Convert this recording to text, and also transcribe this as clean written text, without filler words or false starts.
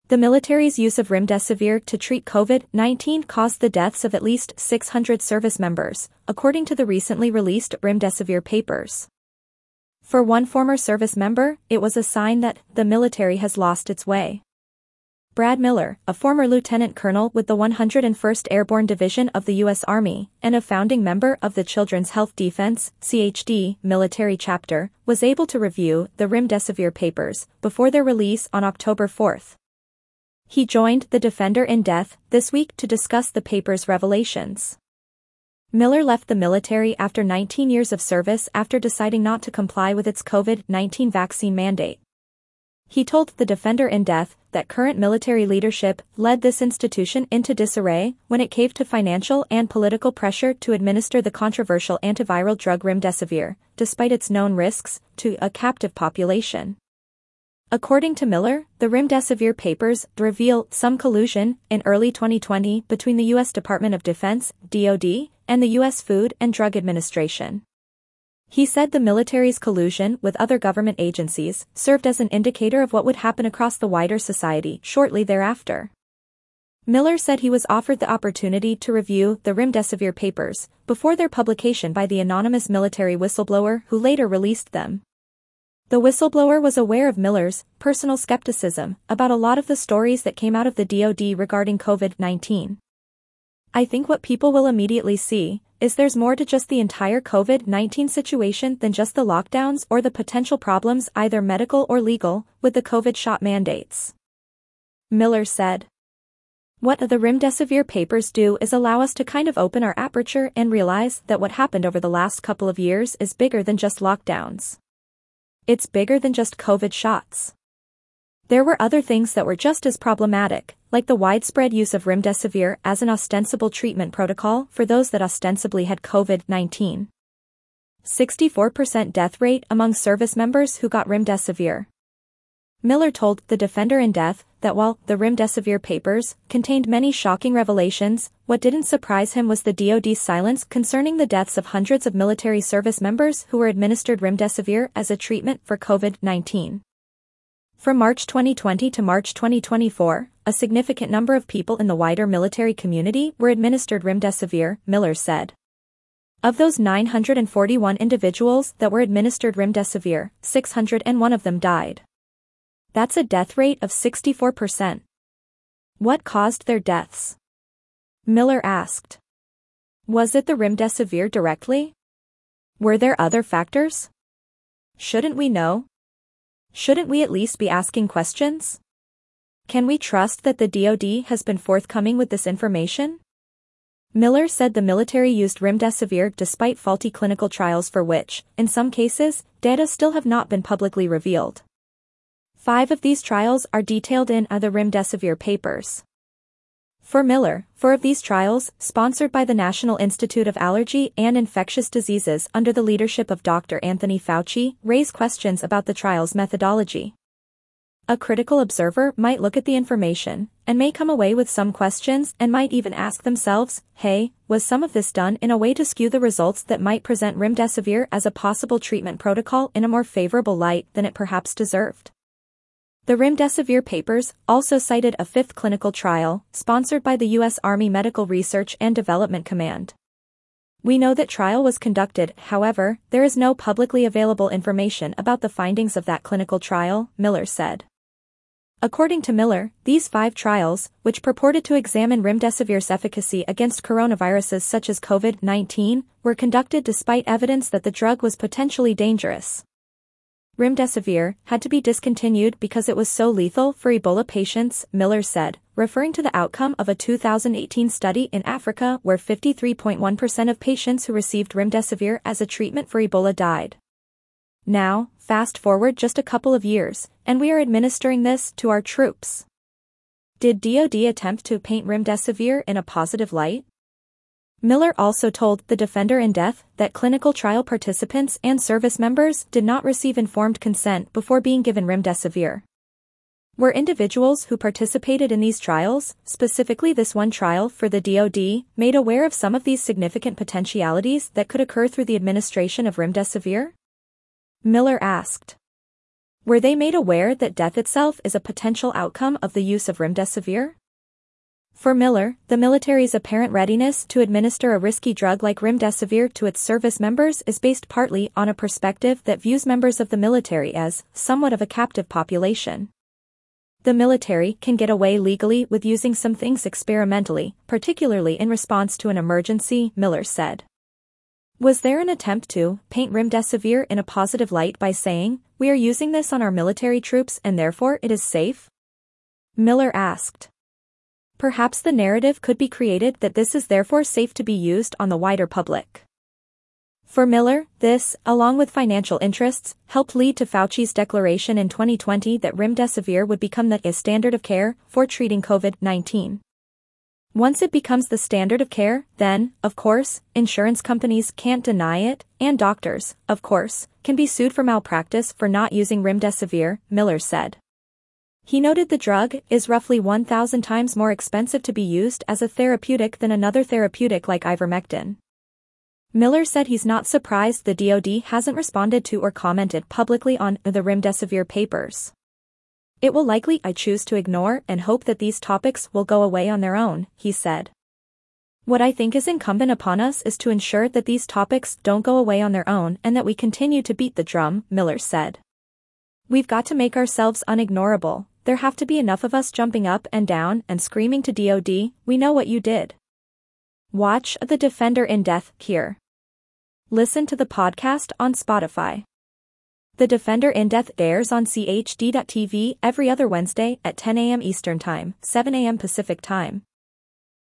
The military's use of remdesivir to treat COVID-19 caused the deaths of at least 600 service members, according to the recently released remdesivir papers. For one former service member, it was a sign that the military has lost its way. Brad Miller, a former lieutenant colonel with the 101st Airborne Division of the U.S. Army, and a founding member of the Children's Health Defense (CHD) military chapter, was able to review the remdesivir papers before their release on October 4. He joined the Defender in Death this week to discuss the paper's revelations. Miller left the military after 19 years of service after deciding not to comply with its COVID-19 vaccine mandate. He told the Defender in Death that current military leadership led this institution into disarray when it caved to financial and political pressure to administer the controversial antiviral drug remdesivir, despite its known risks to a captive population. According to Miller, the remdesivir papers reveal some collusion in early 2020 between the U.S. Department of Defense, DoD, and the U.S. Food and Drug Administration. He said the military's collusion with other government agencies served as an indicator of what would happen across the wider society shortly thereafter. Miller said he was offered the opportunity to review the remdesivir papers before their publication by the anonymous military whistleblower who later released them. The whistleblower was aware of Miller's personal skepticism about a lot of the stories that came out of the DoD regarding COVID-19. "I think what people will immediately see is there's more to just the entire COVID-19 situation than just the lockdowns or the potential problems, either medical or legal, with the COVID shot mandates," Miller said. "What the remdesivir papers do is allow us to kind of open our aperture and realize that what happened over the last couple of years is bigger than just lockdowns. It's bigger than just COVID shots. There were other things that were just as problematic, like the widespread use of remdesivir as an ostensible treatment protocol for those that ostensibly had COVID-19. 64% death rate among service members who got remdesivir." Miller told the Defender in Death that while the remdesivir papers contained many shocking revelations, what didn't surprise him was the DoD's silence concerning the deaths of hundreds of military service members who were administered remdesivir as a treatment for COVID-19. From March 2020 to March 2024, a significant number of people in the wider military community were administered remdesivir, Miller said. Of those 941 individuals that were administered remdesivir, 601 of them died. That's a death rate of 64%. What caused their deaths? Miller asked. Was it the remdesivir directly? Were there other factors? Shouldn't we know? Shouldn't we at least be asking questions? Can we trust that the DoD has been forthcoming with this information? Miller said the military used remdesivir despite faulty clinical trials for which, in some cases, data still have not been publicly revealed. 5 of these trials are detailed in the remdesivir papers. For Miller, 4 of these trials, sponsored by the National Institute of Allergy and Infectious Diseases under the leadership of Dr. Anthony Fauci, raise questions about the trial's methodology. A critical observer might look at the information and may come away with some questions and might even ask themselves, hey, was some of this done in a way to skew the results that might present remdesivir as a possible treatment protocol in a more favorable light than it perhaps deserved? The remdesivir papers also cited a 5th clinical trial, sponsored by the U.S. Army Medical Research and Development Command. We know that trial was conducted, however, there is no publicly available information about the findings of that clinical trial, Miller said. According to Miller, these 5 trials, which purported to examine remdesivir's efficacy against coronaviruses such as COVID-19, were conducted despite evidence that the drug was potentially dangerous. Remdesivir had to be discontinued because it was so lethal for Ebola patients, Miller said, referring to the outcome of a 2018 study in Africa where 53.1% of patients who received remdesivir as a treatment for Ebola died. Now, fast forward just a couple of years, and we are administering this to our troops. Did DoD attempt to paint remdesivir in a positive light? Miller also told the Defender in Death that clinical trial participants and service members did not receive informed consent before being given remdesivir. Were individuals who participated in these trials, specifically this one trial for the DoD, made aware of some of these significant potentialities that could occur through the administration of remdesivir? Miller asked. Were they made aware that death itself is a potential outcome of the use of remdesivir? For Miller, the military's apparent readiness to administer a risky drug like remdesivir to its service members is based partly on a perspective that views members of the military as somewhat of a captive population. The military can get away legally with using some things experimentally, particularly in response to an emergency, Miller said. Was there an attempt to paint remdesivir in a positive light by saying, "We are using this on our military troops and therefore it is safe?" Miller asked. Perhaps the narrative could be created that this is therefore safe to be used on the wider public. For Miller, this, along with financial interests, helped lead to Fauci's declaration in 2020 that remdesivir would become the standard of care for treating COVID-19. Once it becomes the standard of care, then, of course, insurance companies can't deny it, and doctors, of course, can be sued for malpractice for not using remdesivir, Miller said. He noted the drug is roughly 1,000 times more expensive to be used as a therapeutic than another therapeutic like ivermectin. Miller said he's not surprised the DoD hasn't responded to or commented publicly on the remdesivir papers. It will likely I choose to ignore and hope that these topics will go away on their own, he said. What I think is incumbent upon us is to ensure that these topics don't go away on their own and that we continue to beat the drum, Miller said. We've got to make ourselves unignorable. There have to be enough of us jumping up and down and screaming to DoD, "We know what you did." Watch The Defender in Death here. Listen to the podcast on Spotify. The Defender in Death airs on CHD.TV every other Wednesday at 10 a.m. Eastern Time, 7 a.m. Pacific Time.